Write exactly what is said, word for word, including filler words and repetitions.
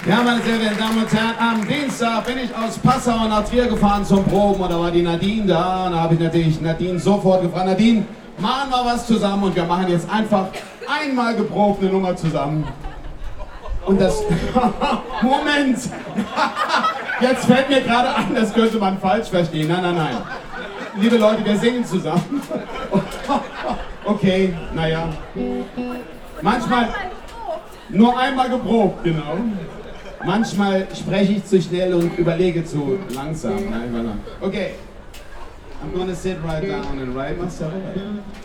Ja, meine sehr verehrten Damen und Herren, am Dienstag bin ich aus Passau nach Trier gefahren zum Proben und da war die Nadine da und da habe ich natürlich Nadine sofort gefragt, Nadine, machen wir was zusammen und wir machen jetzt einfach einmal geprobt eine Nummer zusammen. Und das... Moment! Jetzt fällt mir gerade ein, das könnte man falsch verstehen. Nein, nein, nein. Liebe Leute, wir singen zusammen. Okay, naja. Manchmal... Nur einmal geprobt, genau. Manchmal spreche ich zu schnell und überlege zu langsam. Okay. I'm gonna sit right down and write myself.